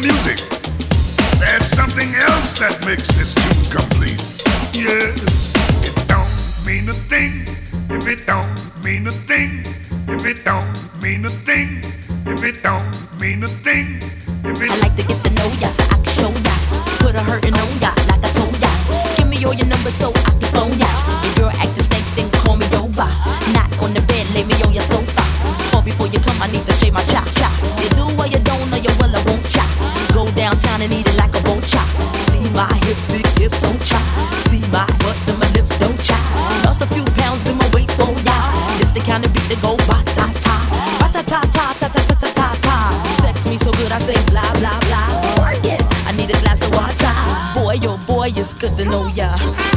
music. There's something else that makes this tune complete. Yes, it don't mean a thing if it don't mean a thing. If it don't mean a thing. If it don't mean a thing. I like to get to know ya so I can show ya. Put a hurtin' on ya like I told ya. Give me all your numbers so I can phone ya. Your girl actin' stank, then call me over. Not on the bed, lay me on your sofa. Or before you come, I need to shave my chop chop. You do or you don't, or you will, I won't chop. Go downtown and eat it like a vulture. See my hips, big hips, so chop. See my butt and my lips, don't chop. Lost a few pounds in my waist, oh yeah. It's the kind of beat that go ba-ta-ta. Ba-ta-ta-ta-ta-ta-ta-ta-ta. Sex me so good I say blah, blah, blah. Work it, I need a glass of water. Boy, oh boy, it's good to know ya.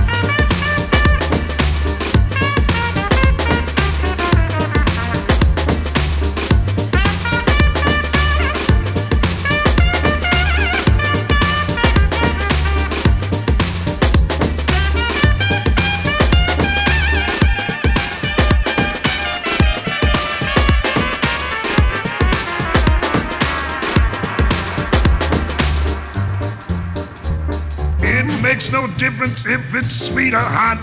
Makes no difference if it's sweet or hot.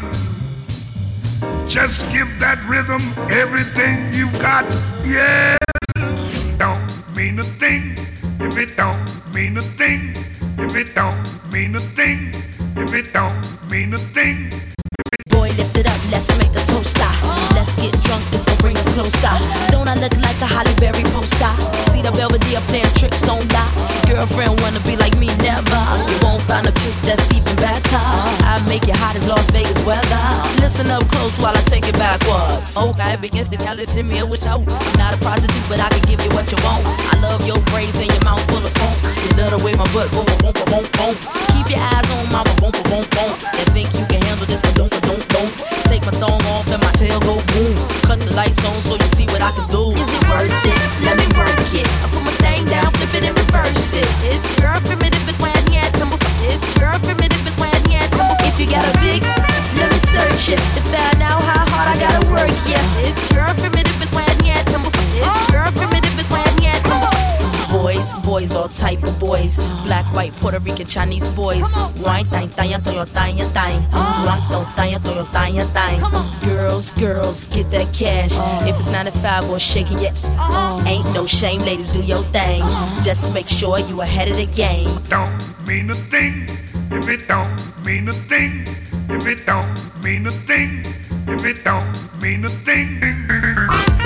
Just give that rhythm everything you got. Yes, don't mean a thing if it don't mean a thing. If it don't mean a thing. If it don't mean a thing. Boy, lift it up, let's make a toaster. Let's get drunk, this gon' bring us closer. Don't I look like a Halle Berry poster? See the Belvedere playing tricks on ya. Girlfriend wanna be like me, never. You won't find a trick that's even better. I make it hot as Las Vegas weather. Listen up close while I take it backwards. Okay, begins to call it in me, which I won't. I'm not a prostitute, but I can give you what you want. I love your braids and your mouth full of phones. You love the way my butt go, boom, boom, boom, boom. Keep your eyes on mama, boom, boom, boom, boom. And think you can handle this, don't. Take my thong off and my tail go boom. Cut the lights on so you see what I can do. Is it worth it? Let me work it. I put my thing down, flip it and reverse it. It's your primitive and when you tumble. It's your primitive and when you tumble. If you got a big, let me search it to find out how hard I gotta work. Yeah, it's your primitive and when you tumble. It's your primitive and when you tumble. Boys, all type of boys. Black, white, Puerto Rican, Chinese boys. Wine, thang, thang, thang, thang, thang. Girls, get that cash. If it's 9 to 5 or shaking your ain't no shame, ladies, do your thing. Just make sure you ahead of the game. Don't mean a thing if it don't mean a thing. If it don't mean a thing. If it don't mean a thing.